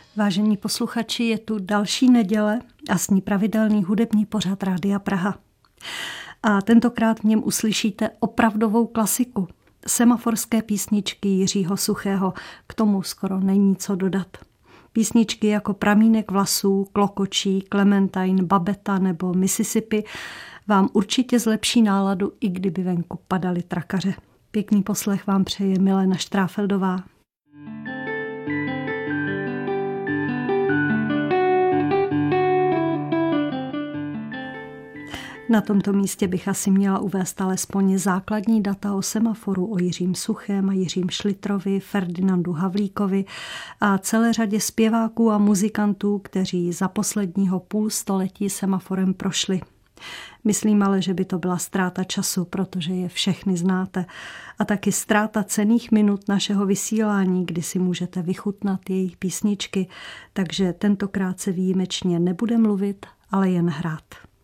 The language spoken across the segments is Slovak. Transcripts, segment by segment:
Vážení posluchači, je tu další neděle a s ní pravidelný hudební pořad Rádia Praha. A tentokrát v něm uslyšíte opravdovou klasiku. Semaforské písničky Jiřího Suchého, k tomu skoro není co dodat. Písničky jako Pramínek vlasů, Klokočí, Clementine, Babeta nebo Mississippi vám určitě zlepší náladu, i kdyby venku padaly trakaře. Pěkný poslech vám přeje Milena Štráfeldová. Na tomto místě bych asi měla uvést alespoň základní data o semaforu, o Jiřím Suchém a Jiřím Šlitrovi, Ferdinandu Havlíkovi a celé řadě zpěváků a muzikantů, kteří za posledního půlstoletí semaforem prošli. Myslím ale, že by to byla ztráta času, protože je všechny znáte. A taky ztráta cenných minut našeho vysílání, kdy si můžete vychutnat jejich písničky, takže tentokrát se výjimečně nebude mluvit, ale jen hrát.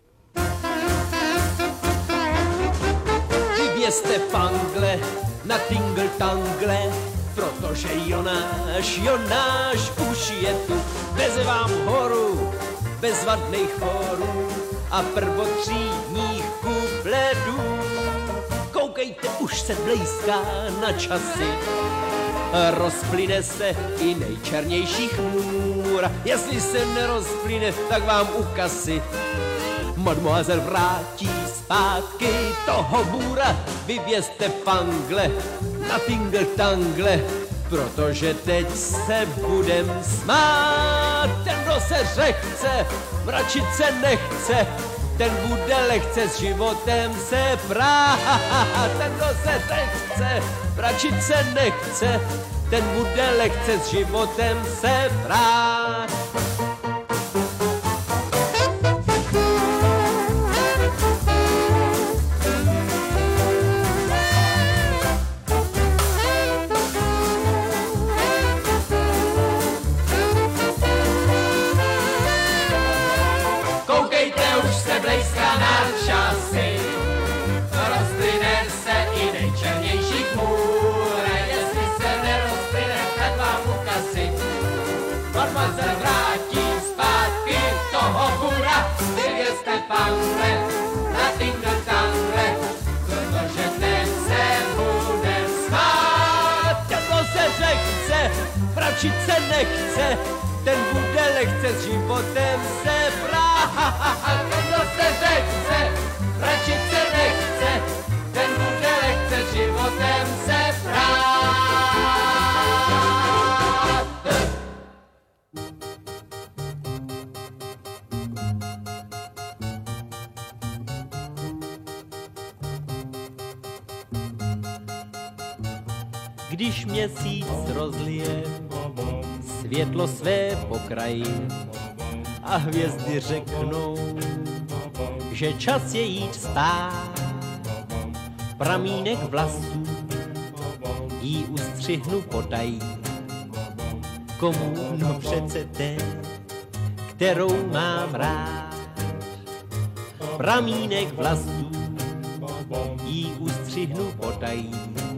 Jste fangle na tingle tangle, protože Jonáš už je tu. Veze vám horu, bezvadných chorů a prvotřídních kupledů. Koukejte, už se blejská na časy, rozplyne se i nejčernější chmůra. Jestli se nerozplyne, tak vám ukasy Mademoiselle vrátí zpátky toho bůra. Vyvězte fangle na tingle tangle, protože teď se budem smát. Ten, kdo se řechce, mračit se nechce, ten bude lehce s životem se prát. Ten, kdo se řechce, mračit se nechce, ten bude lehce s životem se prát. Fangle, na tingle tangle, protože teď se bude smát. Ten, kdo se řechce, mračit se nechce, ten bude lehce s životem se prát. Ten, kdo se řechce, mračit se nechce, ten bude lehce s životem se prát. Když měsíc rozlije světlo své pokraji a hvězdy řeknou, že čas je jít spát, pramínek vlasů jí ustřihnu potají. Komu? No přece té, kterou mám rád. Pramínek vlasů jí ustřihnu potají.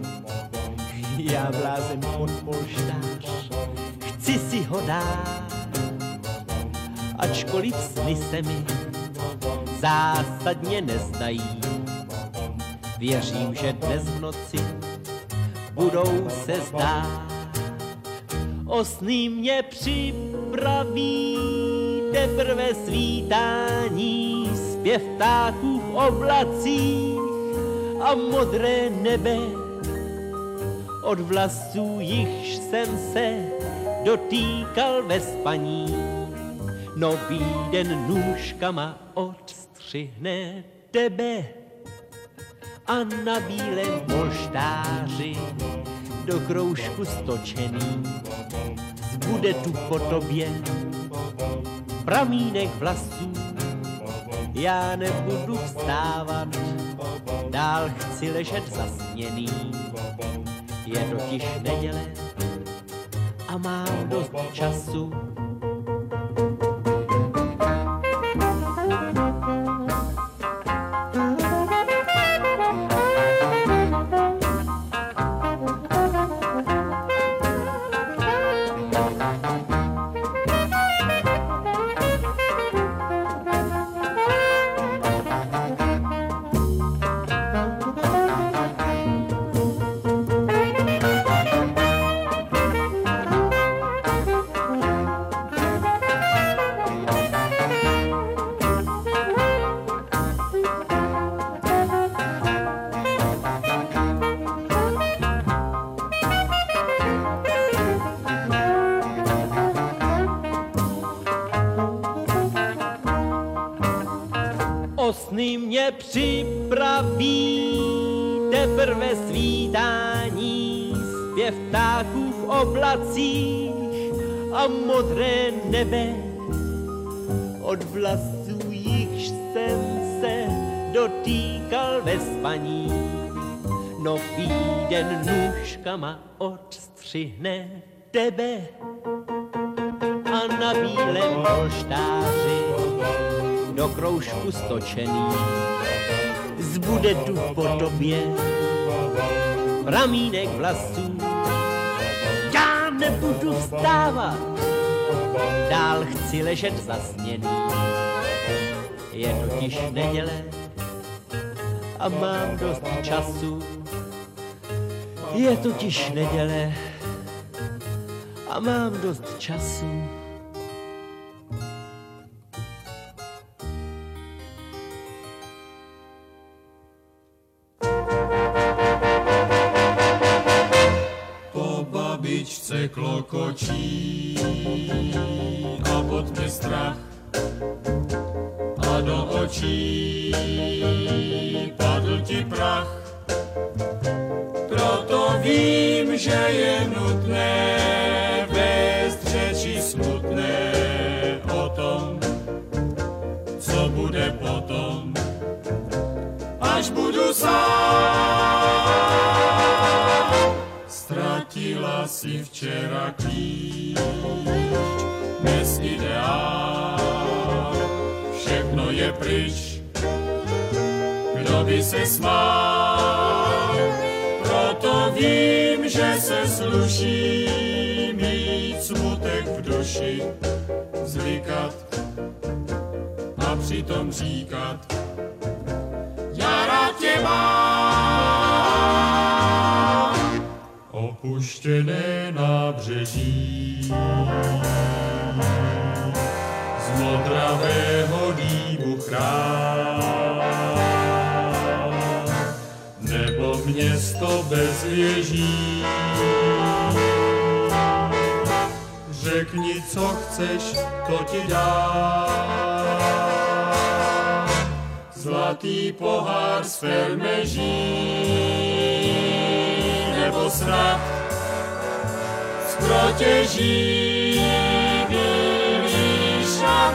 Já blázen pod polštář, chci si ho dát, ačkoliv sny se mi zásadně nezdají. Věřím, že dnes v noci budou se zdát. O sny mě připraví teprve svítání, zpěv ptáků v oblacích a modré nebe. Od vlasů jichž jsem se dotýkal ve spaní, nový den nůžkama odstřihne tebe a na bílém polštáři do kroužku stočený zbude tu po tobě pramínek vlasů. Já nebudu vstávat, dál chci ležet zasněný. Je totiž neděle a mám dost času. sny mě připraví teprve svítání, zpěv ptáků v oblacích a modré nebe. Od vlasů jichž jsem se dotýkal ve spaní, nový den nůžkama odstřihne tebe a na bílém polštáři do kroužku stočený zbude duch po tobě, pramínek vlasů. Já nebudu vstávat, dál chci ležet zasněný. Je totiž neděle a mám dost času. Je totiž neděle a mám dost času. Babičce klokočí a pod mě strach a do očí padl ti prach. Proto vím, že je nutné vést řeči smutné o tom, co bude potom, až budu sám. Ztratila si včera klíč, dnes ideál, všechno je pryč. Kdo by se smál, proto vím, že se sluší mít smutek v duši, zvykat a přitom říkat, já rád tě mám. Opuštěné nábřeží z modravého dýmu chrám, nebo město bez věží. Řekni, co chceš, to ti dám. Zlatý pohár z fermeží, nebo snad z protěží bílý šat.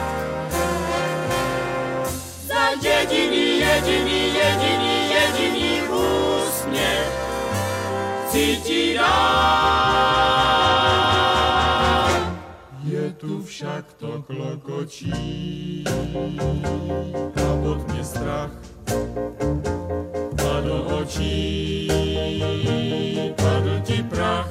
Za jediný úsměv chci ti dát. Je tu však to klokočí a pod mě strach a do očí padl ti prach.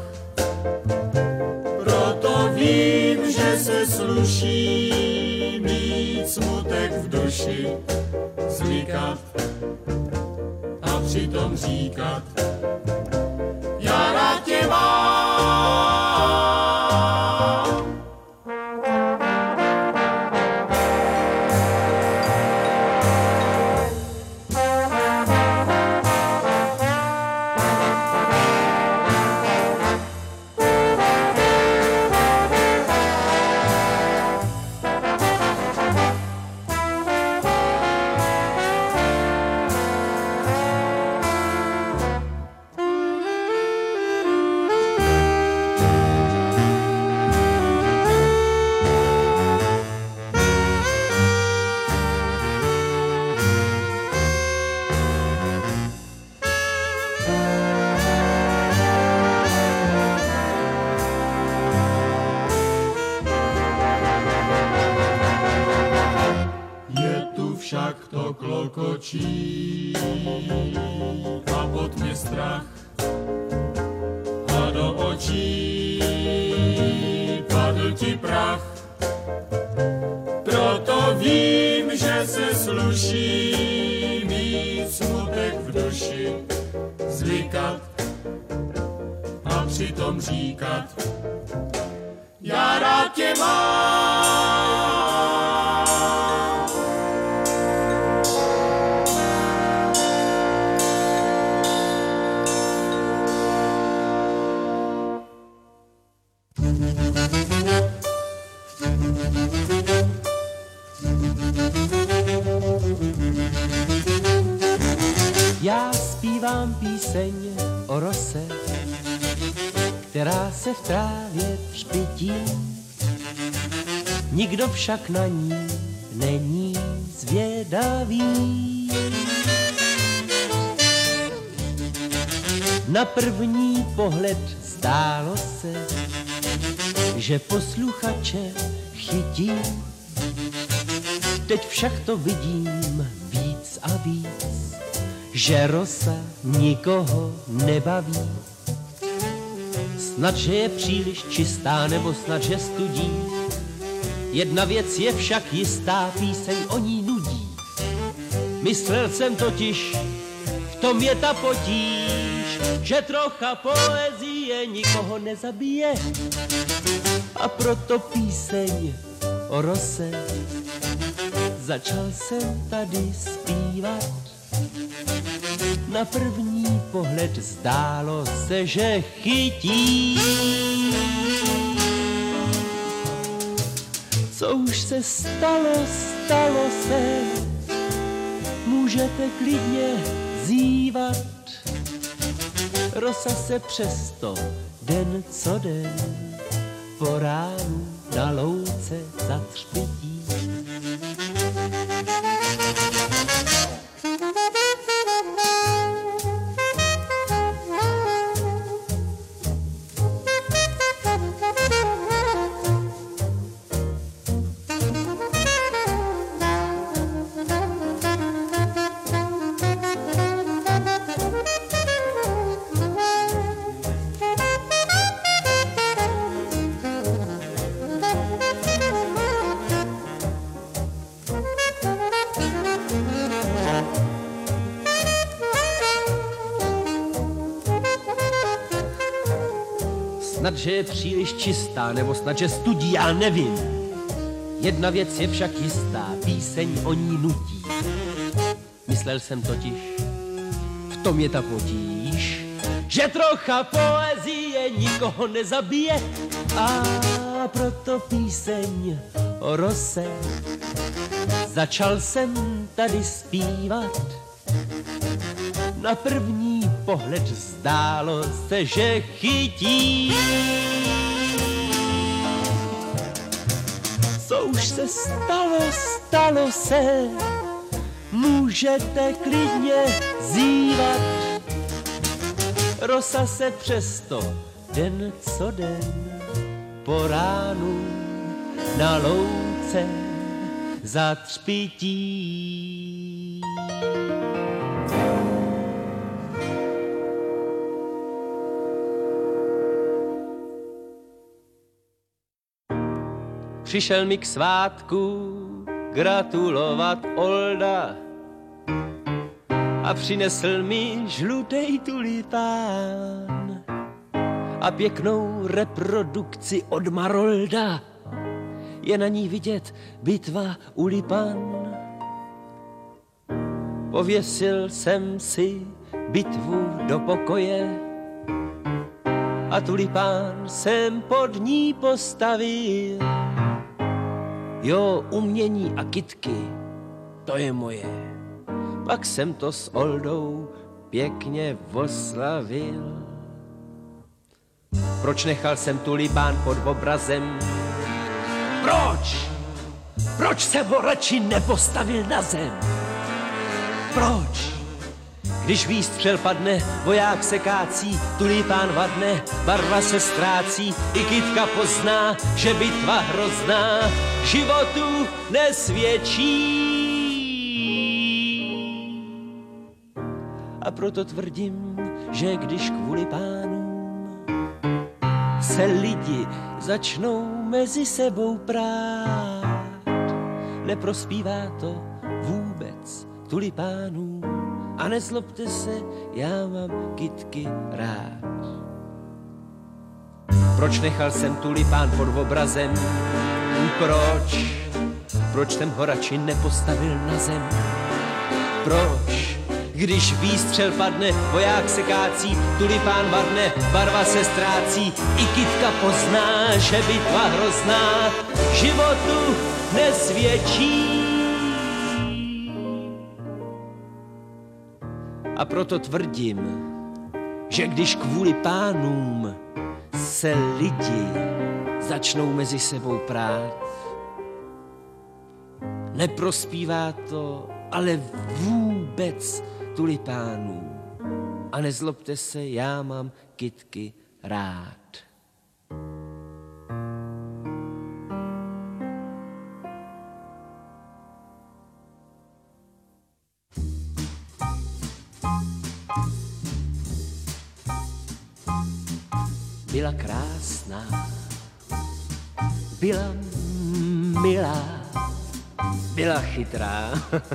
Proto vím, že se sluší mít smutek v duši, zvykat a přitom říkat, já rád tě mám. Však to klokočí a pod mě strach a do očí padl ti prach. Proto vím, že se sluší mít smutek v duši, zvykat a přitom říkat, já rád tě mám. Thank you. zpívám píseň o rose, která se v trávě třpytí. Nikdo však na ní není zvědavý. Na první pohled zdálo se, že posluchače chytí. Teď však to vidím víc a víc, že rosa nikoho nebaví. Snad, že je příliš čistá, nebo snad, že studí. Jedna věc je však jistá, píseň o ní nudí. Myslel jsem totiž, v tom je ta potíž, že trocha poezie nikoho nezabije. A proto píseň o rose začal jsem tady zpívat. Na první pohled zdálo se, že chytí. Co už se stalo, stalo se, můžete klidně zívat. Rosa se přesto den co den po ránu na louce zatřpytí. Snad, že je příliš čistá, nebo snad, že studí, já nevím. Jedna věc je však jistá, píseň o ní nutí. Myslel jsem totiž, v tom je ta potíž, že trocha poezie nikoho nezabije. A proto píseň o rose začal jsem tady zpívat. Na první pohled zdálo se, že chytí. Co už se stalo, stalo se, můžete klidně zívat. Rosa se přesto den co den po ránu na louce zatřpytí. Přišel mi k svátku gratulovat Olda a přinesl mi žlutej tulipán a pěknou reprodukci od Marolda. Je na ní vidět bitva u Lipan. Pověsil jsem si bitvu do pokoje a tulipán jsem pod ní postavil. Jo, umění a kytky, to je moje. Pak jsem to s Oldou pěkně oslavil. Proč nechal jsem tulipán pod obrazem? Proč? Proč jsem ho radši nepostavil na zem? Proč? Když výstřel padne, voják se kácí, tulipán vadne, barva se ztrácí, i kytka pozná, že bitva hrozná životu nesvědčí. A proto tvrdím, že když kvůli pánům se lidi začnou mezi sebou prát, neprospívá to vůbec tulipánům. A nezlobte se, já mám kytky rád. Proč nechal jsem tulipán pod obrazem? Proč? Proč jsem ho radši nepostavil na zem? Proč? Když výstřel padne, voják se kácí, tulipán vadne, barva se ztrácí, i kytka pozná, že bitva hrozná životu nesvědčí. A proto tvrdím, že když kvůli pánům se lidi začnou mezi sebou prát, neprospívá to ale vůbec tulipánů. A nezlobte se, já mám kytky rád. Byla krásná, byla milá, byla chytrá,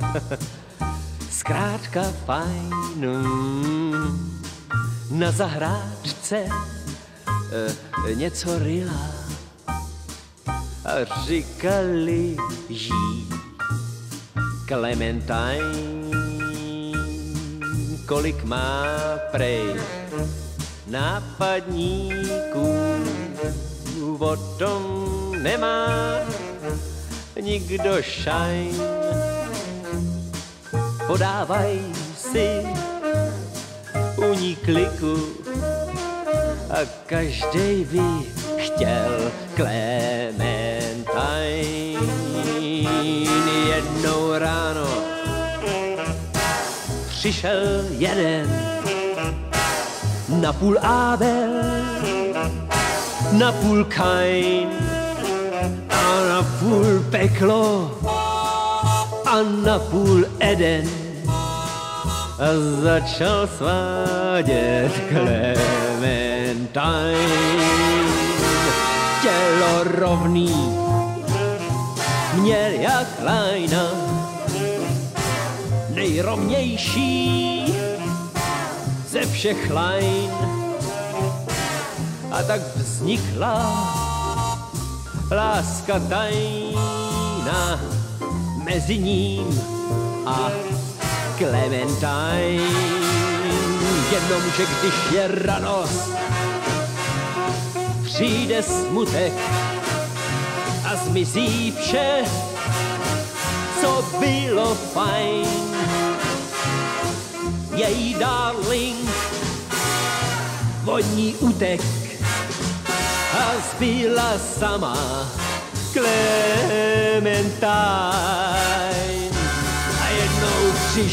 zkrátka fajn. Na zahrádce něco ryla a říkali jí Clementine, kolik má prej nápadníků, o tom nemá nikdo šajn. Podávaj si u ní kliku a každej by chtěl Clementine. Jednou ráno přišel jeden, napůl Abel, napůl Kain a napůl peklo a napůl Eden. A začal svádět Clementine. Tělo rovný měl jak lajna, nejrovnější ze všech lajn. A tak vznikla láska tajná mezi ním a Clementine. Jenomže když je radost, přijde smutek a zmizí vše, co bylo fajn. Její darling od ní utek a zbyla sama Clementine. A jednou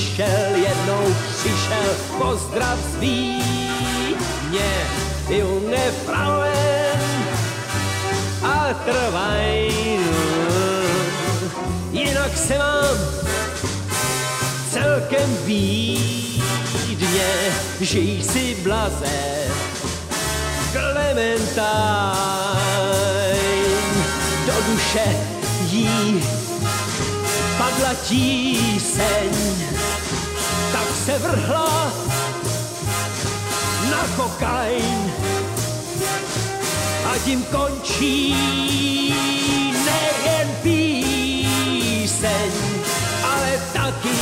přišel pozdrav z Vídně, junge Frauen a trvaj. Jinak se mám celkem Vídně, žij si blaze Clementine. Do duše jí padla tíseň, tak se vrhla na kokain. A tím končí nejen píseň, ale taky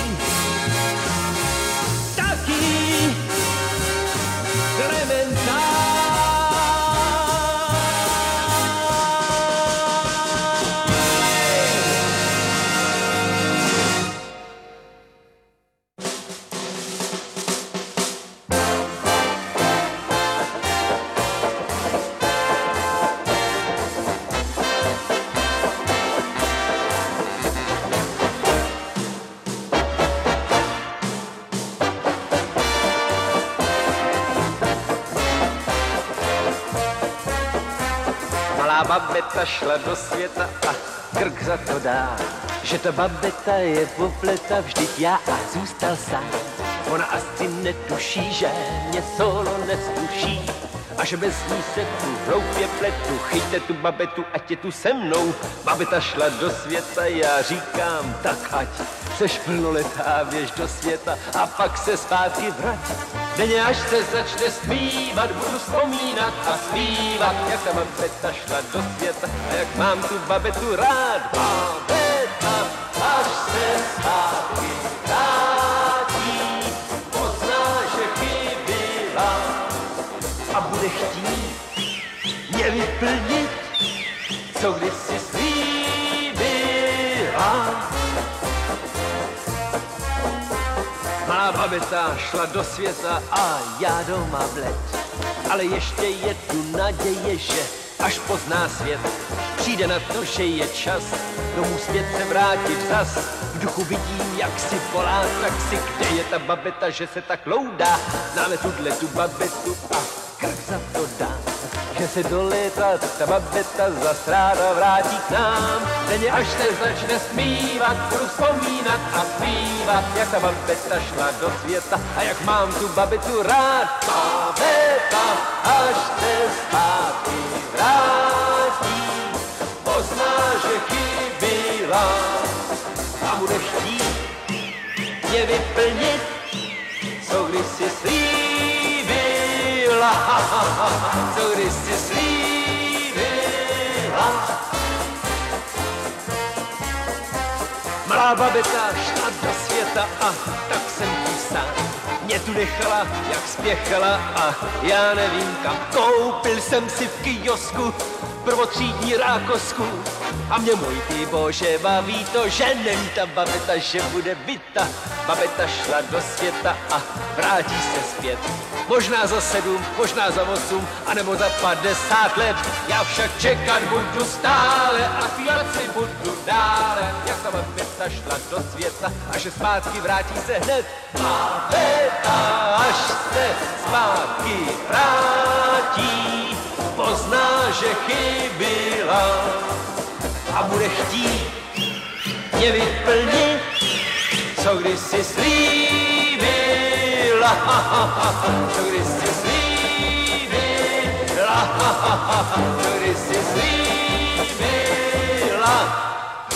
Clementine. Babeta šla do světa a krk za to dá, že ta babeta je popleta, vždyť já a zůstal sám. Ona asi netuší, že mě solo nesluší a že bez ní se tu hloupě pletu. Chyťte tu babetu, ať je tu se mnou. Babeta šla do světa, já říkám, tak ať seš plnoletá, běž do světa a pak se zpátky vrať. Denně až se začne zpívat, budu vzpomínat a zpívat, jak ta babeta šla do světa a jak mám tu babetu rád. Babeta, až se zpátky vrátí, pozná, že chybila a bude chtít mě vyplnit, co kdysi slíbila. Má Babeta šla do světa a já doma bled. Ale ještě je tu naděje, že až pozná svět, přijde na to, že je čas domů zpět se vrátit zas. V duchu vidím, jak si volá taxi, kde je ta babeta, že se tak loudá. Známe tu babetu a krk za to dá. Že se do léta ta babeta zas ráda vrátí k nám. Denně až se začne zpívat, budu vzpomínat a zpívat, jak ta babeta šla do světa a jak mám tu babetu rád. Babeta, až se zpátky vrátí, pozná, že chybila a bude chtít mě vyplnit, co když si slíbila, co když si slíbila. Malá babeta šla do světa a tak jsem tu sám. Mě tu nechala, jak spěchala a já nevím kam. Koupil jsem si v kiosku prvotřídní rákosku a mě můj ty bože baví to, že není ta babeta, že bude byta. Babeta šla do světa a vrátí se zpět. Možná za 7, možná za 8, anebo za 50 let. Já však čekat budu stále a zpívat si budu dále. Jak ta babeta šla do světa a že zpátky vrátí se hned. Babeta, až se zpátky vrátí, pozná, že chybila a bude chtít mě vyplnit, co když si slíbila, co když si slíbila, co když si slíbila.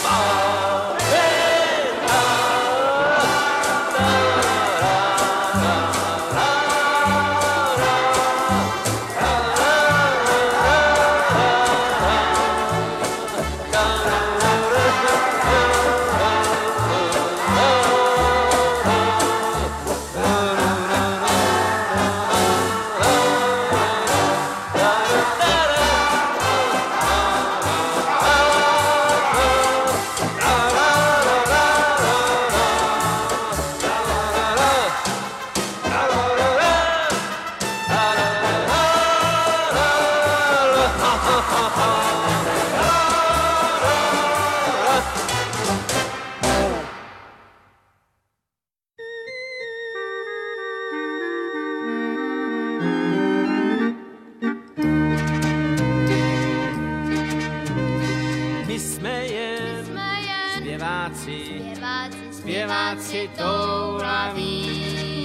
Zpěváci toulaví.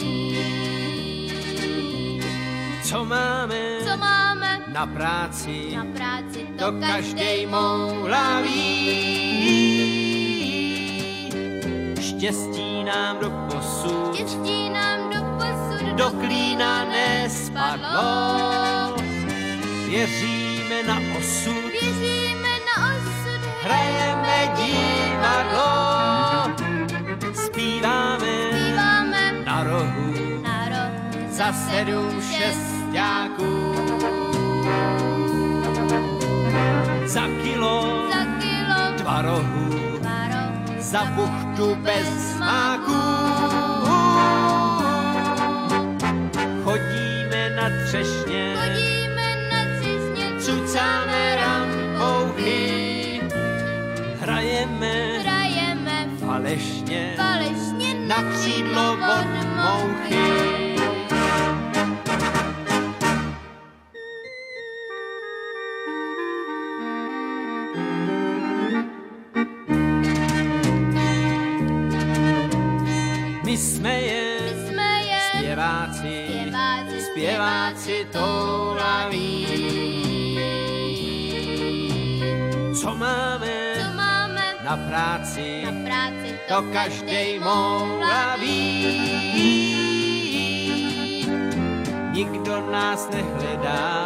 Co máme na práci, to každej moulaví. Štěstí nám do posud do klína nespadlo. Věříme na osud, hrajeme divadlo. Zpíváme na rohu za 7 šestáků. Za kilo 2 rohů, za buchtu bez máků. Chodíme na třešně, cucáme rambouchy, hrajeme falešně na křídlo od mouchy. My jsme jen zpěváci toulaví. Co máme na práci, to každej moulaví. Nikdo nás nehledá,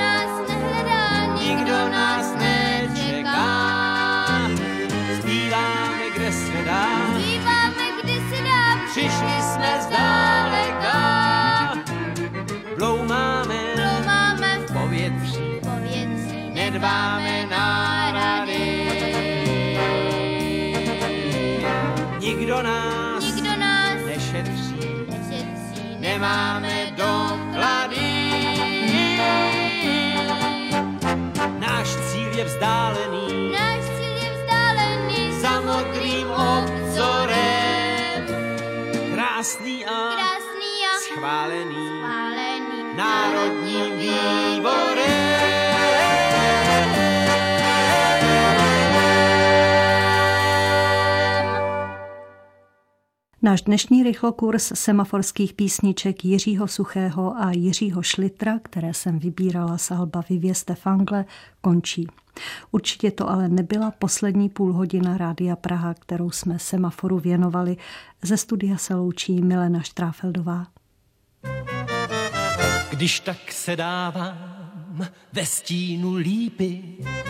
nikdo nás nečeká. Zpíváme, kde se dá, přišli jsme zdáleka. Bloumáme v povětří, nedbáme na rady. Nikdo nás nešetří, nemáme doklady. Náš cíl je vzdálený, za modrým obzorem. Krásný a schválený národním výborem. Náš dnešní rychlokurs semaforských písniček Jiřího Suchého a Jiřího Šlitra, které jsem vybírala z alba Vyvěste fangle, končí. Určitě to ale nebyla poslední půlhodina Rádia Praha, kterou jsme semaforu věnovali. Ze studia se loučí Milena Štráfeldová. Když tak se dávám ve stínu lípy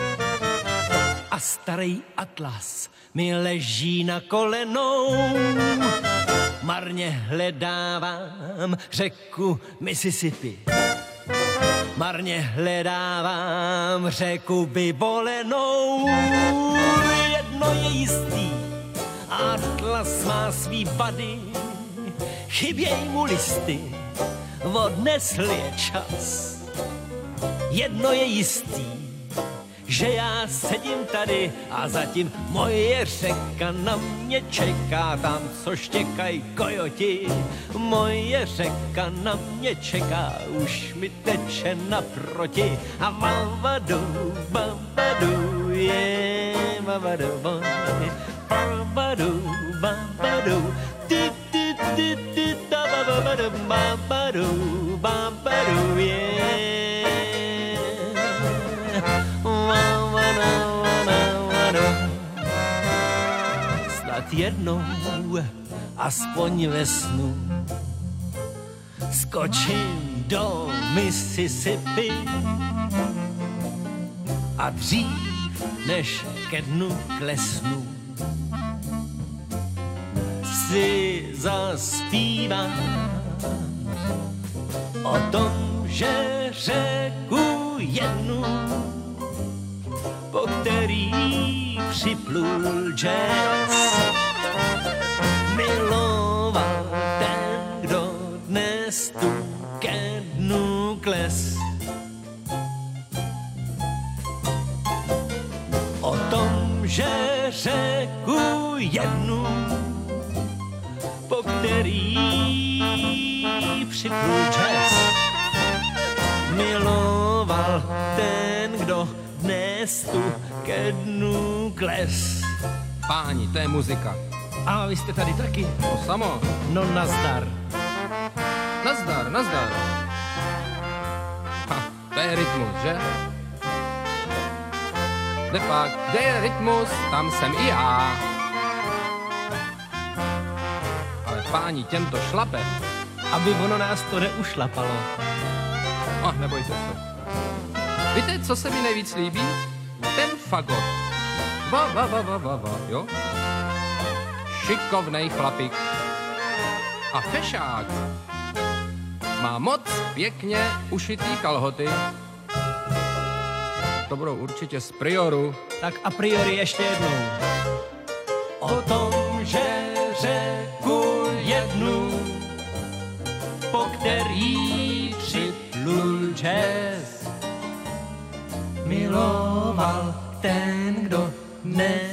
a starý atlas mi leží na kolenou, marně hledávám řeku Mississippi, marně hledávám řeku vybolenou. Jedno je jistý, atlas má svý vady, chyběj mu listy, odnesl je čas. Jedno je jistý, že já sedím tady a zatím moje řeka na mě čeká, tam co štěkají kojoti. Moje řeka na mě čeká, už mi teče naproti. A babadu, babadu, je babadu, babadu, babadu, ty, ty, ty, ty, ta babadu, babadu, babadu, je. Snad jednou, aspoň ve snu, skočím do Mississippi a dřív, než ke dnu klesnu, si zaspívám o tom, že řeku jednu, po který připlul jazz, miloval ten, kdo dnes tu ke dnu kles. O tom, že řeku jednu, po který připlul jazz, miloval ten, kdo dnes tu ke dnu kles. Páni, to je muzika. A vy jste tady taky? To samo. No nazdar. Nazdar, nazdar. Ha, to je rytmus, že? Nepak, kde je rytmus, tam jsem i já. Ale páni, těm to šlape. Aby ono nás to neušlapalo. Nebojte se. Víte, co se mi nejvíc líbí? Ten fagot. Va, jo? Šikovnej chlapík. A fešák. Má moc pěkně ušitý kalhoty. To budou určitě z Prioru. Tak a priori ještě jednou. O tom, že řeku jednu, po který připlul jazz, miloval ten, kdo dnes